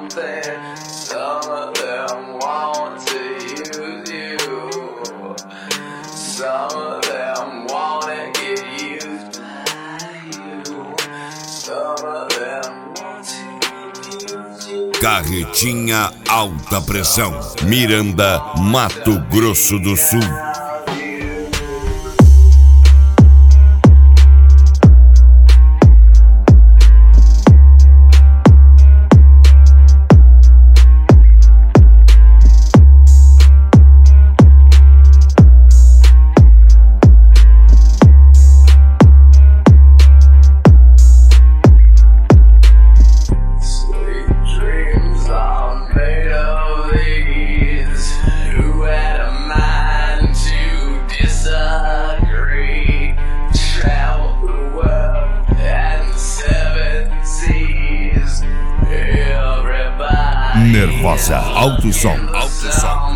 something. Some of them want to use you. Some of them wanna get used by you. Some of them want to use you. Carretinha Alta Pressão, Miranda, Mato Grosso do Sul. Nervosa, alto som, alto som.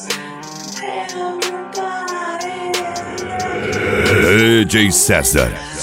DJ César.